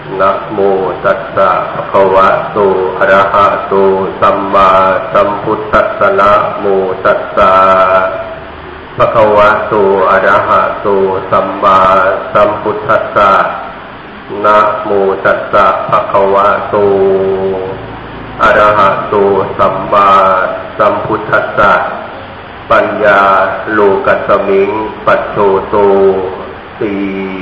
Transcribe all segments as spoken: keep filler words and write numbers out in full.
นะโมตัสสะภะคะวะโตอะระหะโตสัมมาสัมพุทธัสสะนะโมตัสสะภะคะวะโตอะระหะโตสัมมาสัมพุทธัสสะนะโมตัสสะภะคะวะโตอะระหะโตสัมมาสัมพุทธัสสะปัญญาโลกัสสมิงปัสโสโตสี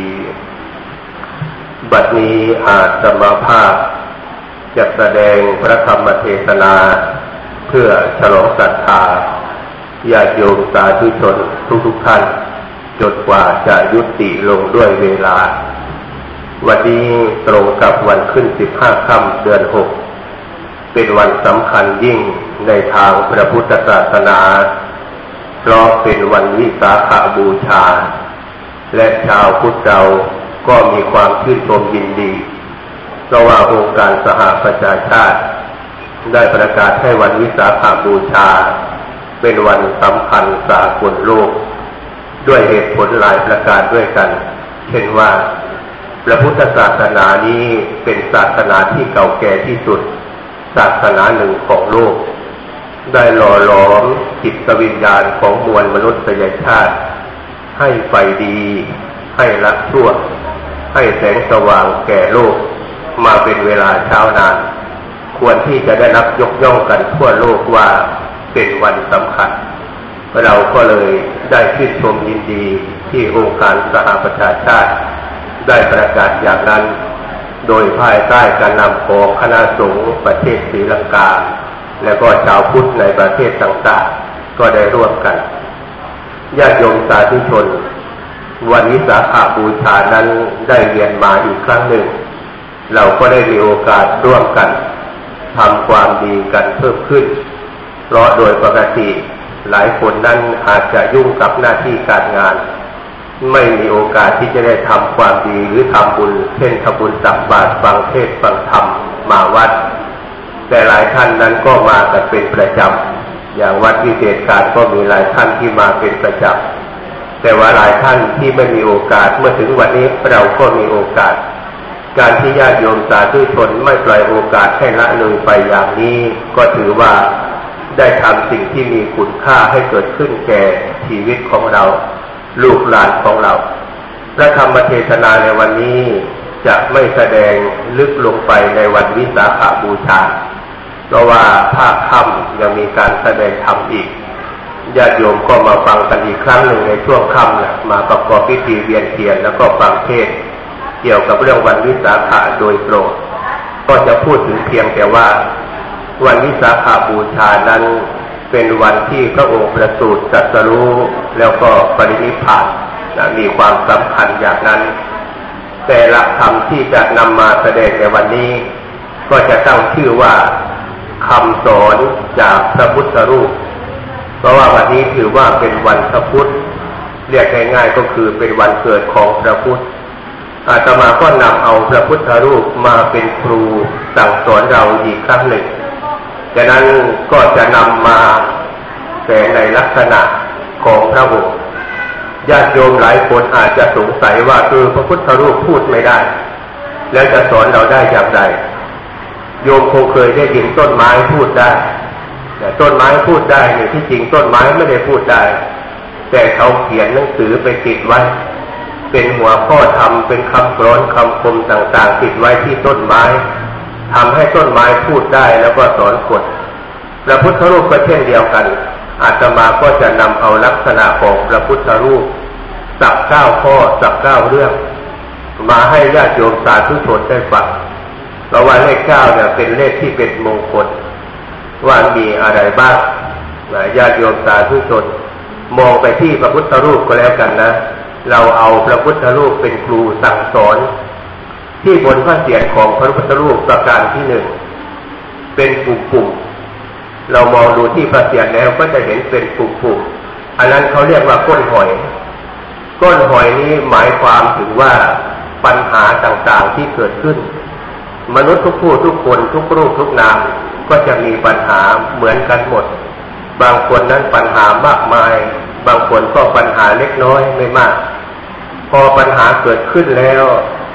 บัดนี้อาตมาภาพจะแสดงพระธรรมเทศนาเพื่อฉลองศรัทธาญาติโยมสาธุชนทุกๆท่านจนกว่าจะยุติลงด้วยเวลาวันนี้ตรงกับวันขึ้นสิบห้าค่ำเดือนหกเป็นวันสำคัญยิ่งในทางพระพุทธศาสนาเพราะเป็นวันวิสาขบูชาและชาวพุทธเราก็มีความชื่นชมยินดีเพราะว่าองค์การสหประชาชาติได้ประกาศให้วันวิสาขบูชาเป็นวันสำคัญสากลโลกด้วยเหตุผลหลายประการด้วยกันเช่นว่าพระพุทธศาสนานี้เป็นศาสนาที่เก่าแก่ที่สุดศาสนาหนึ่งของโลกได้หล่อหลอมจิตวิญญาณของมวลมนุษยชาติให้ไฟดีให้ละชั่วให้แสงสว่างแก่โลกมาเป็นเวลาเช้านานควรที่จะได้รับยกย่องกันทั่วโลกว่าเป็นวันสำคัญเราก็เลยได้ชื่นชมยินดีที่องค์การสหประชาชาติได้ประกาศอย่างนั้นโดยภายใต้การนำของคณะสงฆ์ประเทศศรีลังกาและก็ชาวพุทธในประเทศต่างๆก็ได้ร่วมกันญาติโยมสาธุชนวันวิสาขบูชานั้นได้เรียนมาอีกครั้งหนึ่งเราก็ได้มีโอกาสร่วมกันทำความดีกันเพิ่มขึ้นเพราะโดยปกติหลายคนนั้นอาจจะยุ่งกับหน้าที่การงานไม่มีโอกาสที่จะได้ทำความดีหรือทำบุญเช่นทำบุญตักบาตรฟังเทศน์ฟังธรรมมาวัดแต่หลายท่านนั้นก็มากันเป็นประจำอย่างวัดวิเศษการก็มีหลายท่านที่มาเป็นประจำแต่ว่าหลายท่านที่ไม่มีโอกาสเมื่อถึงวันนี้เราก็มีโอกาสการที่ญาติโยมสาธุชนไม่ปล่อยโอกาสให้ละเลยไปอย่างนี้ก็ถือว่าได้ทำสิ่งที่มีคุณค่าให้เกิดขึ้นแก่ชีวิตของเราลูกหลานของเราพระธรรมเทศนาในวันนี้จะไม่แสดงลึกลงไปในวันวิสาขบูชาเพราะว่าภาคค่ำยังมีการแสดงธรรมอีกญาติโยมก็มาฟังกันอีกครั้งหนึ่งในช่วงค่ำนะมาประกอบพิธีเวียนเทียนแล้วก็ฟังเทศน์เกี่ยวกับเรื่องวันวิสาขะโดยตรงก็จะพูดถึงเพียงแต่ว่าวันวิสาขบูชานั้นเป็นวันที่พระองค์ประสูติตรัสรู้แล้วก็ปรินิพพานนะมีความสำคัญอย่างนั้นแต่หลักธรรมที่จะนำมาแสดงในวันนี้ก็จะตั้งชื่อว่าคำสอนจากพระพุทธรูปเพราะว่าวันนี้ถือว่าเป็นวันพระพุทธเรียกง่ายๆก็คือเป็นวันเกิดของพระพุทธอาตมาก็นำเอาพระพุทธรูปมาเป็นครูสั่งสอนเราอีกครั้งหนึ่งฉะนั้นก็จะนำมาแต่ในลักษณะของพระองค์ญาติโยมหลายคนอาจจะสงสัยว่าคือพระพุทธรูปพูดไม่ได้แล้วจะสอนเราได้อย่างไรโยมคงเคยได้ยินต้นไม้พูดได้แต่ต้นไม้พูดได้เนี่ยที่จริงต้นไม้ไม่ได้พูดได้แต่เขาเขียนหนังสือไปติดไว้เป็นหัวข้อธรรมเป็นคำกลอนคำคมต่างๆติดไว้ที่ต้นไม้ทำให้ต้นไม้พูดได้แล้วก็สอนคนพระพุทธรูปก็เช่นเดียวกันอาตมาก็จะนำเอาลักษณะของพระพุทธรูปสักเก้าข้อสักเก้าเรื่องมาให้ญาติโยมสาธุชนได้ฟังเพราะว่าเลขเก้าเนี่ยเป็นเลขที่เป็นมงคลว่ามีอะไรบ้างญาติโยมสาธุชนมองไปที่พระพุทธรูปก็แล้วกันนะเราเอาพระพุทธรูปเป็นครูสั่งสอนที่บนพระเศียรของพระพุทธรูปประการที่หนึ่งเป็นปุ่มๆเรามองดูที่พระเศียรแล้วก็จะเห็นเป็นปุ่มๆอันนั้นเขาเรียกว่าก้นหอยก้นหอยนี้หมายความถึงว่าปัญหาต่างๆที่เกิดขึ้นมนุษย์ทุกผู้ทุกคนทุกรูปทุกนามก็จะมีปัญหาเหมือนกันหมดบางคนนั้นปัญหามากมายบางคนก็ปัญหาเล็กน้อยไม่มากพอปัญหาเกิดขึ้นแล้ว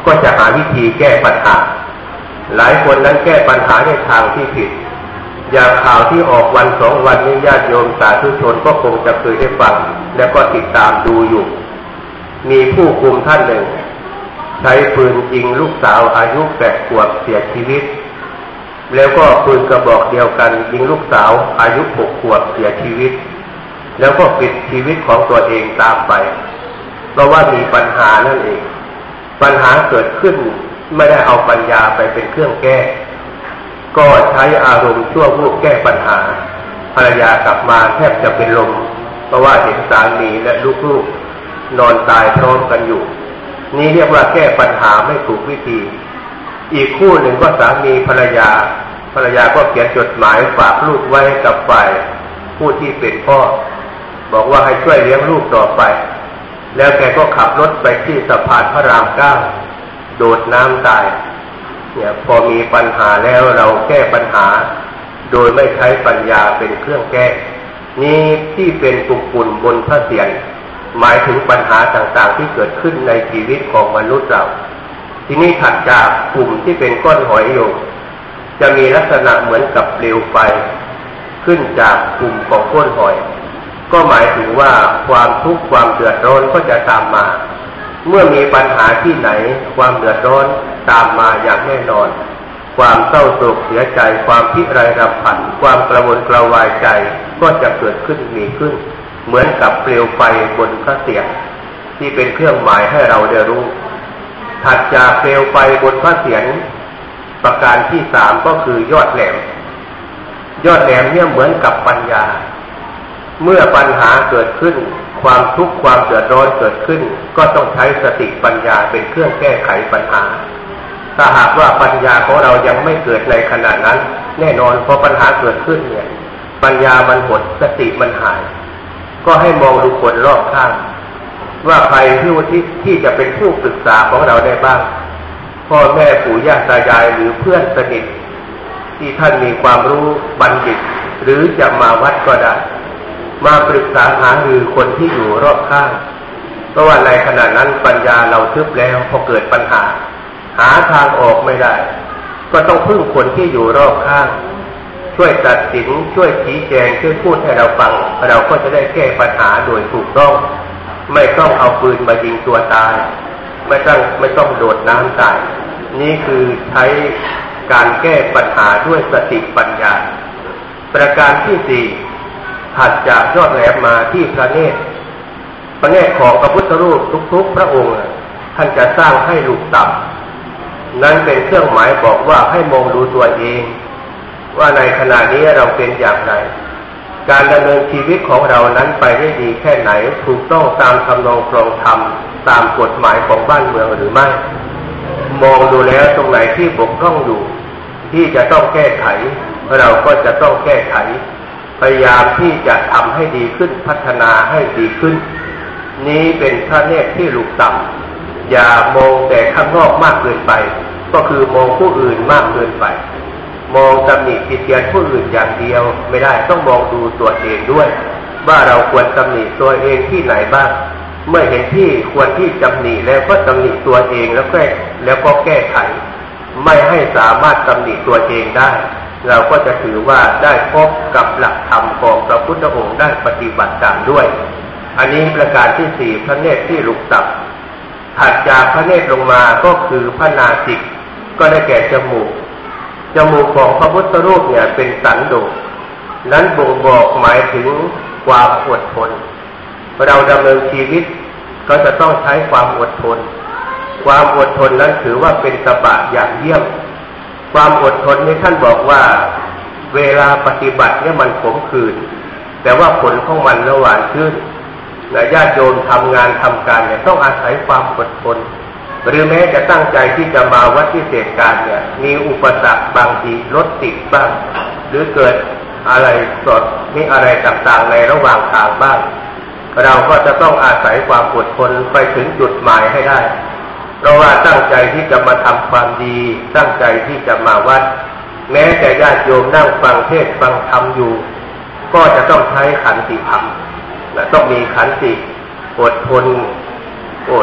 ก็จะหาวิธีแก้ปัญหาหลายคนนั้นแก้ปัญหาในทางที่ผิดอย่างข่าวที่ออกวันสองวันนี้ญาติโยมสาธุชนก็คงจะเคยได้ฟังแล้วก็ติดตามดูอยู่มีผู้คุมท่านหนึ่งใช้ปืนยิงลูกสาวอายุแปดขวบเสียชีวิตแล้วก็ปืนกระบอกเดียวกันยิงลูกสาวอายุหกขวบเสียชีวิตแล้วก็ปิดชีวิตของตัวเองตามไปเพราะว่ามีปัญหานั่นเองปัญหาเกิดขึ้นไม่ได้เอาปัญญาไปเป็นเครื่องแก้ก็ใช้อารมณ์ชั่ววูบแก้ปัญหาภรรยากลับมาแทบจะเป็นลมเพราะว่าเห็นสามีและลูกๆนอนตายพร้อมกันอยู่นี่เรียกว่าแก้ปัญหาไม่ถูกวิธีอีกคู่หนึ่งก็สามีภรรยาภรรยาก็เขียนจดหมายฝากลูกไว้กับฝ่ายผู้ที่เป็นพ่อบอกว่าให้ช่วยเลี้ยงลูกต่อไปแล้วแกก็ขับรถไปที่สะพานพระรามเก้าโดดน้ำตายเนี่ยพอมีปัญหาแล้วเราแก้ปัญหาโดยไม่ใช้ปัญญาเป็นเครื่องแก้นี้ที่เป็นปุ่มๆบนพระเศียรหมายถึงปัญหาต่างๆที่เกิดขึ้นในชีวิตของมนุษย์เราทีนี้ถัดจากกลุ่มที่เป็นก้อนหอยอยู่จะมีลักษณะเหมือนกับเปลวไฟขึ้นจากกลุ่มของก้อนหอยก็หมายถึงว่าความทุกข์ความเดือดร้อนก็จะตามมาเมื่อมีปัญหาที่ไหนความเดือดร้อนตามมาอย่างแน่นอนความเศร้าโศกเสียใจความพิไรรำพันความกระวนกระวายใจก็จะเกิดขึ้นมีขึ้นเหมือนกับเปลวไฟบนพระเศียรที่เป็นเครื่องหมายให้เราได้รู้ถัดจากเปลวไฟบนพระเศียรประการที่สามก็คือยอดแหลมยอดแหลมเนี่ยเหมือนกับปัญญาเมื่อปัญหาเกิดขึ้นความทุกข์ความเดือดร้อนเกิดขึ้นก็ต้องใช้สติปัญญาเป็นเครื่องแก้ไขปัญหาถ้าหากว่าปัญญาของเรายังไม่เกิดในขณะนั้นแน่นอนพอปัญหาเกิดขึ้นเนี่ยปัญญามันหดสติมันหายก็ให้มองดูคนรอบข้างว่าใครที่ที่ที่จะเป็นผู้ปรึกษาของเราได้บ้างพ่อแม่ปู่ย่าตายายหรือเพื่อนสนิทที่ท่านมีความรู้บัณฑิตหรือจะมาวัดก็ได้มาปรึกษาหารือคนที่อยู่รอบข้างเพราะว่าในขณะนั้นปัญญาเราทึบแล้วพอเกิดปัญหาหาทางออกไม่ได้ก็ต้องพึ่งคนที่อยู่รอบข้างช่วยตัดสินช่วยชี้แจงช่วยพูดให้เราฟังเราก็จะได้แก้ปัญหาโดยถูกต้องไม่ต้องเอาปืนมายิงตัวตายไม่ต้องไม่ต้องโดดน้ำตายนี่คือใช้การแก้ปัญหาด้วยสติปัญญาประการที่สี่ถัดจากยอดแหลมมาที่พระเนตรพระเนตรของพระพุทธรูปทุกๆพระองค์ท่านจะสร้างให้ลูกต่ำนั้นเป็นเครื่องหมายบอกว่าให้มองดูตัวเองว่าในขณะนี้เราเป็นอย่างไรการดำเนินชีวิตของเรานั้นไปได้ดีแค่ไหนถูกต้องตามคำนองครองธรรมตามกฎหมายของบ้านเมืองหรือไม่มองดูแล้วตรงไหนที่บกพร่องอยู่ที่จะต้องแก้ไขเราก็จะต้องแก้ไขพยายามที่จะทำให้ดีขึ้นพัฒนาให้ดีขึ้นนี้เป็นพระเนตรที่ลูกต่ำอย่ามองแต่ข้างนอกมากเกินไปก็คือมองผู้อื่นมากเกินไปมองตำหนิติเตียนผู้อื่นอย่างเดียวไม่ได้ต้องมองดูตัวเองด้วยว่าเราควรตำหนิตัวเองที่ไหนบ้างเมื่อเห็นที่ควรที่ตำหนิแล้วก็ตำหนิตัวเองแล้วแก้แล้วก็แก้ไขไม่ให้สามารถตำหนิตัวเองได้เราก็จะถือว่าได้พบกับหลักธรรมของพระพุทธองค์ได้ปฏิบัติตามด้วยอันนี้ประการที่สี่พระเนตรที่ลุกตับถัดจากพระเนตรลงมาก็คือพระนาสิกก็ได้แก่จมูกจมูกของพระพุทธรูปเนี่ยเป็นสันโดษนั้นบ่งบอกหมายถึงความอดทนเราดำเนินชีวิตก็จะต้องใช้ความอดทนความอดทนนั้นถือว่าเป็นตบะอย่างเยี่ยมความอดทนนี้ท่านบอกว่าเวลาปฏิบัติเนี่ยมันขมขื่นแต่ว่าผลของมันระหว่างชื่นนะญาติโยมทำงานทำการเนี่ยต้องอาศัยความอดทนหรือแม้จะตั้งใจที่จะมาวัดพิเศษการเนี่ยมีอุปสรรคบางทีรถติดบ้างหรือเกิดอะไรสดมีอะไรต่างๆในระหว่างทางบ้างเราก็จะต้องอาศัยความอดทนไปถึงจุดหมายให้ได้เพราะว่าตั้งใจที่จะมาทำความดีตั้งใจที่จะมาวัดแม้แต่ญาติโยมนั่งฟังเทศน์ฟังธรรมอยู่ก็จะต้องใช้ขันติธรรมและต้องมีขันติอดทนอดท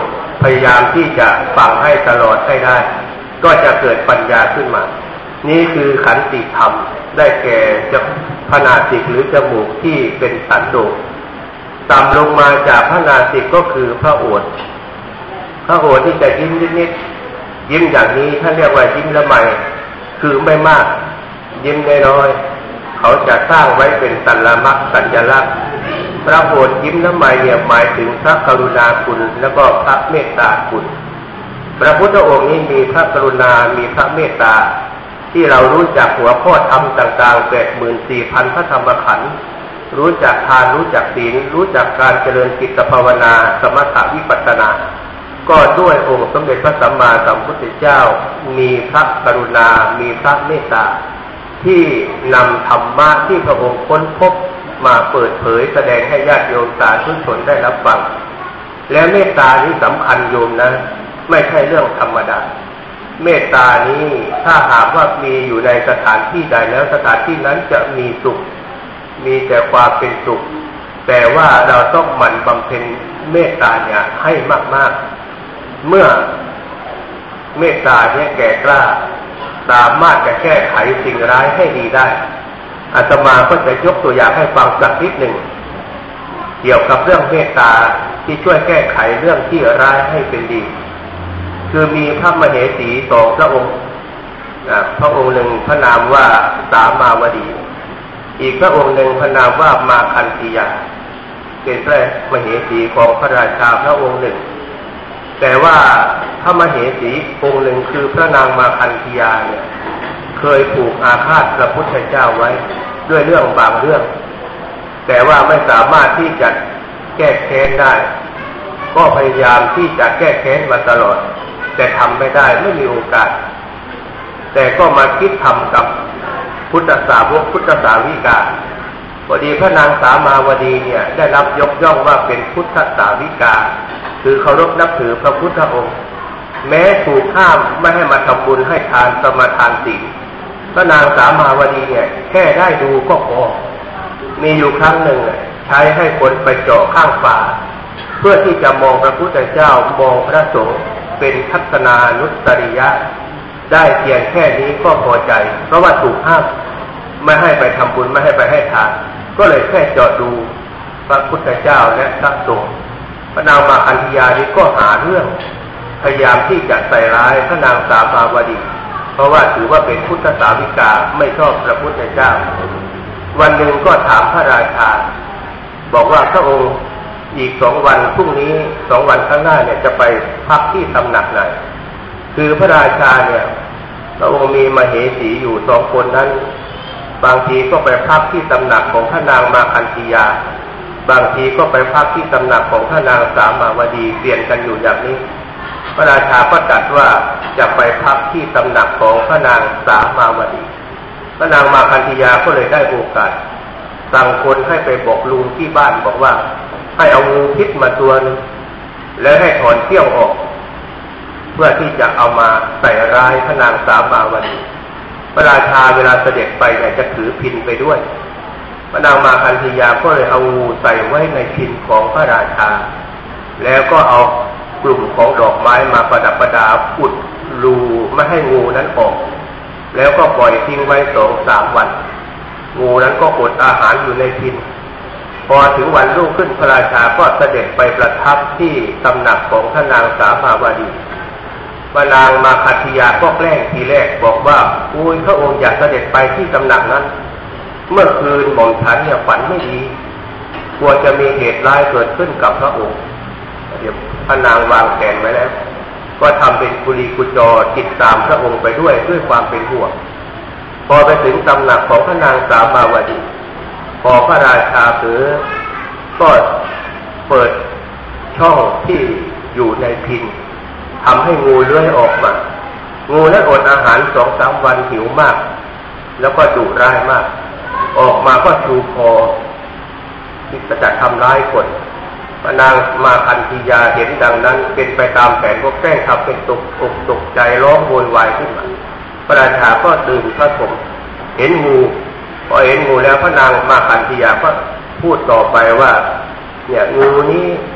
พยายามที่จะฟังให้ตลอดให้ได้ก็จะเกิดปัญญาขึ้นมานี่คือขันติธรรมได้แก่จะพนาสิกหรือจมูกที่เป็นสันโดษต่ำลงมาจากพนาสิกก็คือพระโอษฐ์พระโอษฐ์ที่จะยิ้มนิดๆยิ้มอย่างนี้ท่านเรียกว่ายิ้มละไมคือไม่มากยิ้มน้อยๆเขาจะสร้างไว้เป็นสัญลักษณ์สัญลักษณ์พระโอษฐ์ยิ้มละไมเนี่ยหมายถึงพระกรุณาคุณแล้วก็พระเมตตาคุณพระพุทธองค์นี้มีพระกรุณามีพระเมตตาที่เรารู้จักหัวข้อธรรมต่างๆ แปดหมื่นสี่พัน พระธรรมขันธ์รู้จักทานรู้จักศีลรู้จักการเจริญจิตภาวนาสมถะวิปัสสนาก็ด้วยองค์สมเด็จพระสัมมาสัมพุทธเจ้ามีพระกรุณามีพระเมตตาที่นำธรรมะที่พระองค์ค้นพบมาเปิดเผยแสดงให้ญาติโยมสาธุชนได้รับฟังและเมตตานี้สำคัญโยมนะไม่ใช่เรื่องธรรมดาเมตตานี้ถ้าหากว่ามีอยู่ในสถานที่ใดแล้วสถานที่นั้นจะมีสุขมีแต่ความเป็นสุขแต่ว่าเราต้องหมั่นบำเพ็ญเมตตาเนี่ยให้มากๆเมื่อเมตตาเนี่ยแก่กล้าสามารถจะแก้ไขสิ่งร้ายให้ดีได้อาตมาก็จะยกตัวอย่างให้ฟังสักนิดหนึ่งเกี่ยวกับเรื่องเมตตาที่ช่วยแก้ไขเรื่องที่ร้ายให้เป็นดีคือมีพระมเหสีสองพระองค์พระองค์หนึ่งพระนามว่าสามาวดีอีกพระองค์หนึ่งพระนามว่ามาคันธียาเป็นพระมเหสีของพระราชาพระองค์หนึ่งแต่ว่าพระมเหสีองค์หนึ่งคือพระนางมาคันธียาเนี่ยเคยผูกอาฆาตพระพุทธเจ้าไว้ด้วยเรื่องบางเรื่องแต่ว่าไม่สามารถที่จะแก้แค้นได้ก็พยายามที่จะแก้แค้นมาตลอดแต่ทำไม่ได้ไม่มีโอกาสแต่ก็มาคิดทำกับพุทธสาวกพุทธสาวิกาพอดีพระนางสามาวดีเนี่ยได้รับยกย่องว่าเป็นพุทธสาวิกาคือเคารพนับถือพระพุทธองค์แม้ถูกห้ามไม่ให้มาทำบุญให้ทานสมาทานศีลพระนางสามาวดีเนี่ยแค่ได้ดูก็พอมีอยู่ครั้งหนึ่งใช้ให้คนไปเจาะข้างฝาเพื่อที่จะมองพระพุทธเจ้ามองพระสงฆ์เป็นทัศนานุสริยะได้เพียงแค่นี้ก็พอใจเพราะว่าถูกห้ามไม่ให้ไปทำบุญไม่ให้ไปให้ทานก็เลยแค่เจาะดูพระพุทธเจ้าและพระสงฆ์พระนางมาคันธียานี้ก็หาเรื่องพยายามที่จะใส่ร้ายพระนางสามาวดีเพราะว่าถือว่าเป็นพุทธสาวิกาไม่ชอบพระพุทธเจ้าวันหนึ่งก็ถามพระราชาบอกว่าพระองค์อีกสองวันพรุ่งนี้สองวันข้างหน้าเนี่ยจะไปพักที่ตำหนักไหนคือพระราชาเนี่ยพระองค์มีมเหสีอยู่สองคนนั้นบางทีก็ไปพักที่ตำหนักของพระนางมาคันธียาบางทีก็ไปพักที่ตำหนักของพระนางสามาวดีเปลี่ยนกันอยู่อย่างนี้พระราชาก็ตรัสว่าจะไปพักที่ตำหนักของพระนางสามาวดีพระนางมาคันธียาก็เลยได้โอกาสสั่งคนให้ไปบอกลุงที่บ้านบอกว่าให้เอางูพิษมาตัวนึงแล้วให้ถอนเขี้ยวออกเพื่อที่จะเอามาใส่ร้ายพระนางสามาวดีพระราชาเวลาเสด็จไปเนี่ยจะถือพิณไปด้วยพระนางมาคันธียาก็เลยเอางูใส่ไว้ในพิณของพระราชาแล้วก็เอากลุ่มของดอกไม้มาประดับประดาอุดรูไม่ให้งูนั้นออกแล้วก็ปล่อยทิ้งไว้สองสามวันงูนั้นก็อดอาหารอยู่ในพิณพอถึงวันรุ่งขึ้นพระราชาก็เสด็จไปประทับที่ตำหนักของพระนางสามาวดีพระนางมาคันธียาก็แกล้งทีแรกบอกว่าอุ้ยพระองค์อยากเสด็จไปที่ตำหนักนั้นเมื่อคืนหม่อมฉันเนี่ยฝันไม่ดีกลัวจะมีเหตุร้ายเกิดขึ้นกับพระองค์เดี๋ยวพระนางวางแผนไว้แล้วก็ทำเป็นกุลีกุจอติดตามพระองค์ไปด้วยด้วยความเป็นห่วงพอไปถึงตำหนักของพระนางสามาวดีพอพระราชาเผลอก็เปิดช่องที่อยู่ในพิณทำให้งูเลื้อยออกมางูนั้นอดอาหารสองสามวันหิวมากแล้วก็ดุร้ายมากออกมาก็ชูคอที่จะทำร้ายคนพระนางมาคันธียาเห็นดังนั้นเป็นไปตามแผนก็แกล้งทำเป็นตกอกตกใจร้องโวยวายขึ้นมาพระราชาก็ตื่นพระสงฆ์เห็นงูพอเห็นงูแล้วพระนางมาคันธียาก็พูดต่อไปว่าเนี่ยงูนี้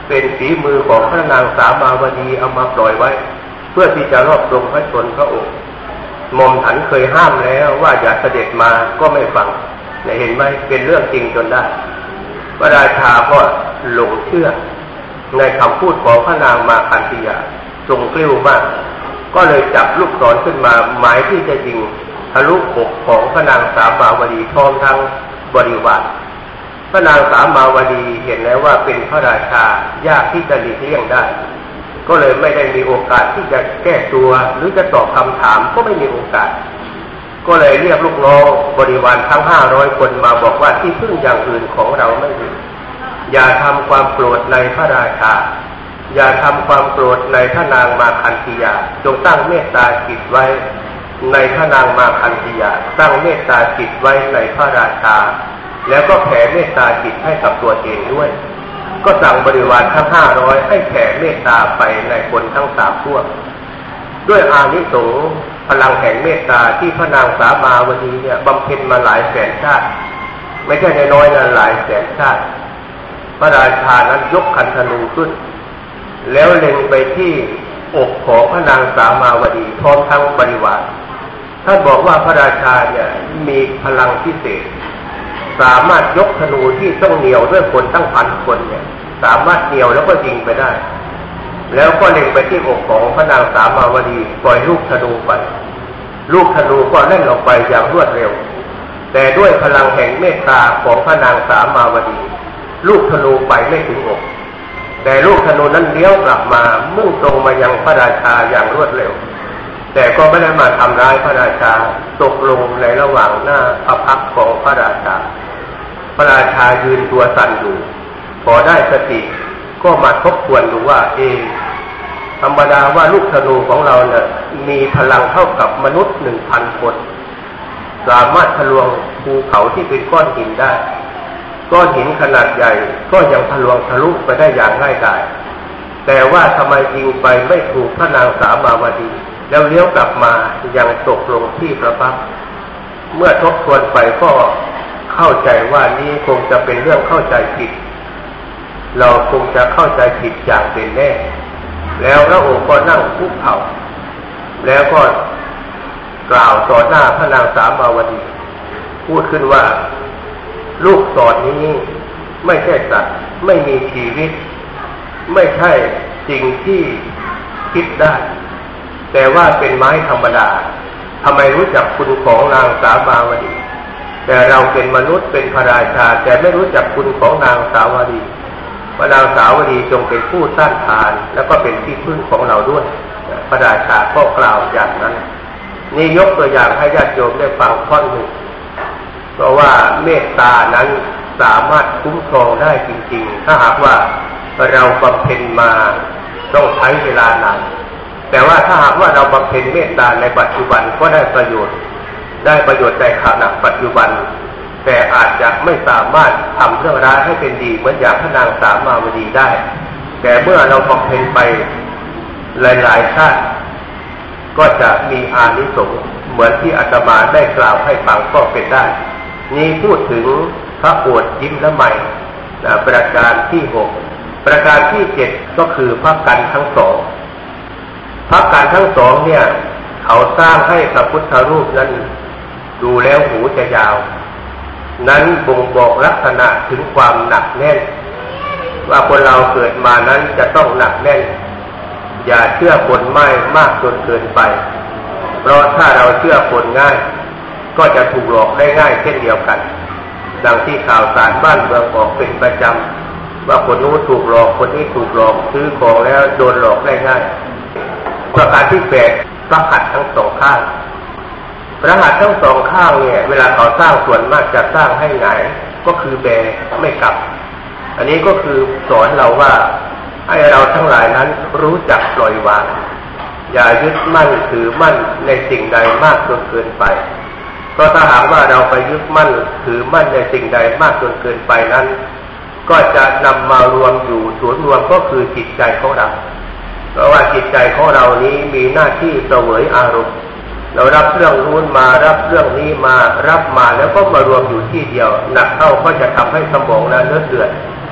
เป็นฝีมือของพระนางสามาวดีเอามาปล่อยไว้เพื่อที่จะรอบทรงพระชนพระองค์หม่อมฉันเคยห้ามแล้วว่าอย่าเสด็จมาก็ไม่ฟังเห็นไหมเป็นเรื่องจริงจนได้พระราชาก็หลงเชื่อในคำพูดของพระนางมาคันธียาทรงกลิ้วมากก็เลยจับลูกศรขึ้นมาหมายที่จะยิงทะลุอกของพระนางสามาวดีพร้อมทั้งบริวารพระนางสามาวดีเห็นแล้วว่าเป็นพระราชายากที่จะหลีกเลี่ยงได้ก็เลยไม่ได้มีโอกาสที่จะแก้ตัวหรือจะตอบคำถามก็ไม่มีโอกาสก็เลยเรียกลูกน้องบริวารทั้งห้าร้อยคนมาบอกว่าที่พึ่งอย่างอื่นของเราไม่มีอย่าทำความโกรธในพระราชาอย่าทำความโกรธในพระนางมาคันธียาจงตั้งเมตตาจิตไว้ในพระนางมาคันธียาตั้งเมตตาจิตไว้ในพระราชาแล้วก็แผ่เมตตาจิตให้กับตัวเองด้วยก็สั่งบริวารทั้งห้าร้อยให้แผ่เมตตาไปในคนทั้งสามพวกด้วยอานิสงส์พลังแห่งเมตตาที่พระนางสามาวดีเนี่ยบำเพ็ญมาหลายแสนชาติไม่ใช่น้อยๆนะหลายแสนชาติพระราชานั้นยกคันธนูขึ้นแล้วเล็งไปที่อกของพระนางสามาวดีพร้อมทั้งบริวารท่านบอกว่าพระราชาเนี่ยมีพลังพิเศษสามารถยกธนูที่ต้องเหนี่ยวด้วยคนตั้งพันคนเนี่ยสามารถเหนี่ยวแล้วก็ยิงไปได้แล้วก็เล็งไปที่อกของพระนางสามาวดีปล่อยลูกธนูไปลูกธนูก็แล่นออกไปอย่างรวดเร็วแต่ด้วยพลังแห่งเมตตาของพระนางสามาวดีลูกธนูไปไม่ถึงอกแต่ลูกธนูนั้นเลี้ยวกลับมามุ่งตรงมายังพระราชาอย่างรวดเร็วแต่ก็ไม่ได้มาทำร้ายพระราชาตกลงในระหว่างหน้าพระพักตร์ของพระราชาพระราชายืนตัวสั่นอยู่พอได้สติก็มาทบทวนดูว่าเอธรรมดาว่าลูกธนูของเราเนี่ยมีพลังเท่ากับมนุษย์หนึ่งพันคนสามารถทะลวงภูเขาที่เป็นก้อนหินได้ก้อนหินขนาดใหญ่ก็ยังทะลวงทะลุไปได้อย่างง่ายดายแต่ว่าทำไมยิงไปไม่ถูกพระนางสามาวดีแล้วเลี้ยวกลับมายังตกลงที่พระพักตร์เมื่อทบทวนไปก็เข้าใจว่านี้คงจะเป็นเรื่องเข้าใจผิดเราคงจะเข้าใจผิดอย่างเป็นแน่แล้วพระองค์ก็นั่งคุกเข่าแล้วก็กล่าวต่อหน้าพระนางสามาวดีพูดขึ้นว่าลูกศรนี้ไม่ใช่สัตว์ไม่มีชีวิตไม่ใช่สิ่งที่คิดได้แต่ว่าเป็นไม้ธรรมดาทำไมรู้จักคุณของนางสามาวดีแต่เราเป็นมนุษย์เป็นพระราชาแต่ไม่รู้จักคุณของนางสาวดีพระนางสาวดีจงเป็นผู้ต้านทานแล้วก็เป็นที่พึ่งของเราด้วยพระราชาก็กล่าวอย่างนั้นนี่ยกตัวอย่างให้ญาติโยมได้ฟังท่อนหนึ่งเพราะว่าเมตตานั้นสามารถคุ้มครองได้จริงๆถ้าหากว่าเราบำเพ็ญมาต้องใช้เวลานานแต่ว่าถ้าหากว่าเราบำเพ็ญเมตตาในปัจจุบันก็ได้ประโยชน์ได้ประโยชน์ในขณะปัจจุบันแต่อาจจะไม่สามารถทำเรื่องร้ายให้เป็นดีเหมือนอย่างพระนางสามาวดีได้แต่เมื่อเราบำเพ็ญไปหลายๆชาติก็จะมีอานิสงส์เหมือนที่อาตมาได้กล่าวให้ฟังก็เป็นได้นี้พูดถึงพระโอษฐ์ยิ้มละไมประการที่หกประการที่เจ็ดก็คือพระกันทั้งสองพระกันทั้งสองเนี่ยเขาสร้างให้พระพุทธรูปนั้นดูแล้วหูจะยาวนั้นบ่งบอกลักษณะถึงความหนักแน่นว่าคนเราเกิดมานั้นจะต้องหนักแน่นอย่าเชื่อคนไม่มากจนเกินไปเพราะถ้าเราเชื่อคนง่ายก็จะถูกหลอกได้ง่ายเช่นเดียวกันดังที่ข่าวสารบ้านเมืองออกเป็นประจำว่าคนนู้นถูกหลอกคนนี้ถูกหลอกซื้อของแล้วโดนหลอกได้ง่ายประการที่แปดพระหัตถ์ทั้งสองข้างพระหัตถ์ทั้งสองข้างเนี่ยเวลาเขาสร้างส่วนมากจะสร้างให้หงายก็คือแบไม่กลับอันนี้ก็คือสอนเราว่าให้เราทั้งหลายนั้นรู้จักปล่อยวางอย่ายึดมั่นถือมั่นในสิ่งใดมากจนเกินไปเพราะถ้าหากว่าเราไปยึดมั่นถือมั่นในสิ่งใดมากจนเกินไปนั้นก็จะนำมารวมอยู่ศูนย์รวมก็คือจิตใจของเราเพราะว่าจิตใจของเรานี้มีหน้าที่เสวยอารมณ์เรารับเรื่องนู้นมารับเรื่องนี้มารับมาแล้วก็มารวมอยู่ที่เดียวหนักเข้าก็จะทำให้สมองนั้นเลือดเดือด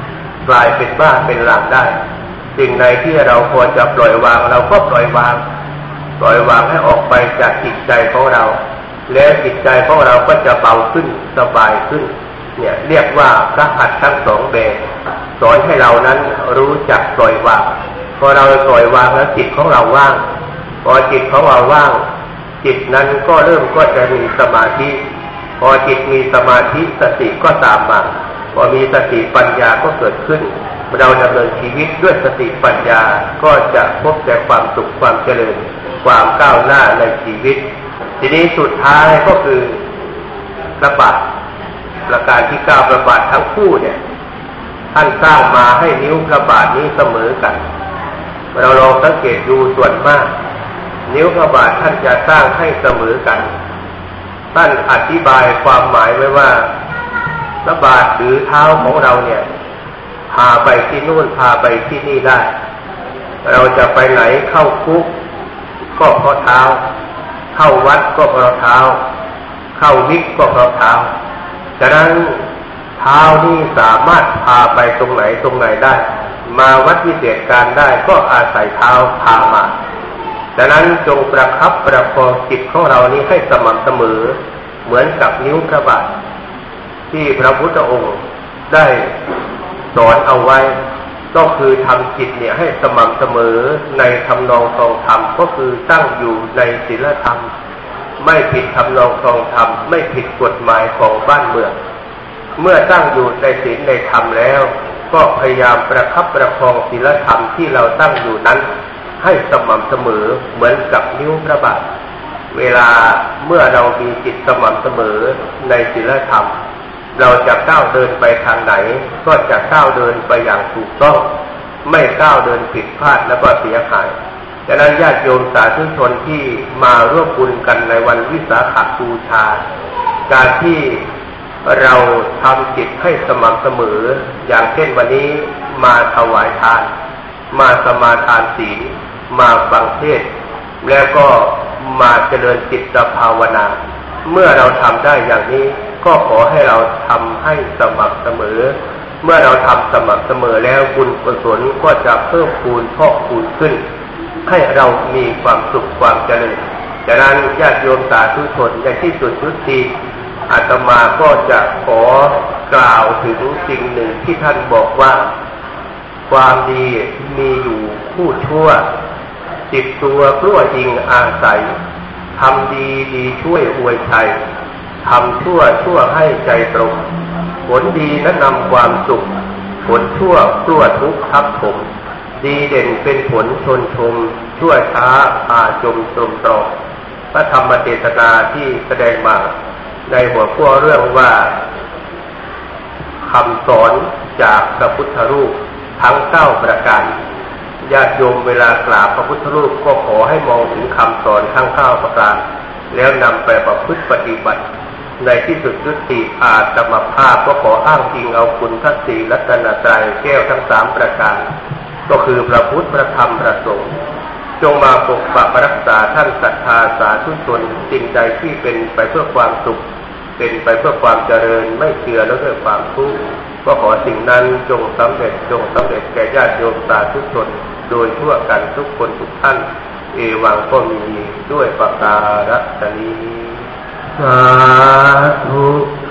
กลายเป็นบ้าเป็นหลังได้สิ่งใดที่เราควรจะปล่อยวางเราก็ปล่อยวางปล่อยวางให้ออกไปจากจิตใจของเราแล้วจิตใจของเราก็จะเบาขึ้นสบายขึ้นเนี่ยเรียกว่าพระหัตถ์ทั้งสองแบบสอนให้เรานั้นรู้จักปล่อยวางพอเราปล่อยวางแล้วจิตของเราว่างพอจิตของเราว่างจิตนั้นก็เริ่มก็จะมีสมาธิพอจิตมีสมาธิสติก็ตามมาพอมีสติปัญญาก็เกิดขึ้นเราดำเนินชีวิตด้วยสติปัญญาก็จะพบแต่ความสุขความเจริญความก้าวหน้าในชีวิตทีนี้สุดท้ายก็คือพระบาทประการที่เก้าพระบาททั้งคู่เนี่ยท่านสร้างมาให้นิ้วพระบาทนี้เสมอกันเราลองสังเกตดูส่วนมากนิ้วพระบาทท่านจะสร้างให้เสมอกันท่านอธิบายความหมายไว้ว่าพระบาทหรือเท้าของเราเนี่ยพาไปที่นู่นพาไปที่นี่ได้เราจะไปไหนเข้าคุกก็เพราะเท้าเข้าวัดก็เพราะเท้าเข้าวิกก็เพราะเท้าฉะนั้นเท้านี่สามารถพาไปตรงไหนตรงไหนได้มาวัดวิเศษการได้ก็อาศัยเท้าพามาฉะนั้นจงประคับประคองจิตของเรานี้ให้สม่ำเสมอเหมือนกับนิ้วพระบาทที่พระพุทธองค์ได้สอนเอาไว้ก็คือทำจิตเนี่ยให้สม่ำเสมอในทำนองครองธรรมก็คือตั้งอยู่ในศีลธรรมไม่ผิดทำนองครองธรรมไม่ผิดกฎหมายของบ้านเมืองเมื่อตั้งอยู่ในศีลในธรรมแล้วก็พยายามประคับประคองศีลธรรมที่เราตั้งอยู่นั้นให้สม่ำเสมอเหมือนกับนิ้วพระบาทเวลาเมื่อเรามีจิตสม่ำเสมอในศีลธรรมเราจะก้าวเดินไปทางไหนก็จะก้าวเดินไปอย่างถูกต้องไม่ก้าวเดินผิดพลาดแล้วก็เสียหายฉะนั้นญาติโยมสาธุชนที่มาร่วมบุญกันในวันวิสาขบูชาการที่เราทำจิตให้สม่ำเสมออย่างเช่นวันนี้มาถวายทานมาสมาทานศีลมาฟังเทศน์แล้วก็มาเจริญจิตภาวนาเมื่อเราทำได้อย่างนี้ก็ขอให้เราทำให้สม่ำเสมอเมื่อเราทำสม่ำเสมอแล้วบุญกุศลก็จะเพิ่มพูนพอกพูนขึ้นให้เรามีความสุขความเจริญฉะนั้นญาติโยมสาธุชนในที่สุดทุกทีอาตมาก็จะขอกล่าวถึงสิ่งหนึ่งที่ท่านบอกว่าความดีมีอยู่คู่ชั่วจิตตัวกลัวยิงอาศัยทำดีดีช่วยอวยชัยทำชั่วชั่วให้ใจตรงผลดีนั้นนำความสุขผลชั่วกลัวทุกข์ทับถมดีเด่นเป็นผลชนชมชั่วช้าพาจมตรมตรองพระธรรมเทศนาที่แสดงมาในหัวข้อเรื่องว่าคำสอนจากพระพุทธรูปทั้งเก้าประการญาติโยมเวลากราบพระพุทธรูปก็ขอให้มองถึงคำสอนทั้งเก้าประการแล้วนำไปประพฤติปฏิบัติในที่สุดยุติอาตมภาพก็ขออ้างอิงเอาคุณพระศรีรัตนตรัยแก้วทั้งสามประการก็คือพระพุทธพระธรรมพระสงฆ์จงมาปกปักรักษาท่านศรัทธาสาธุชนสิ่งใดที่เป็นไปเพื่อความสุขเป็นไปเพื่อความเจริญไม่เชื่อแล้วด้วยความทุกข์ก็ขอสิ่งนั้นจงสำเร็จจงสำเร็จแก่ญาติโยมสาธุชนโดยทั่วกันทุกคนทุกท่านเอวังก็มีด้วยประการฉะนี้สาธุ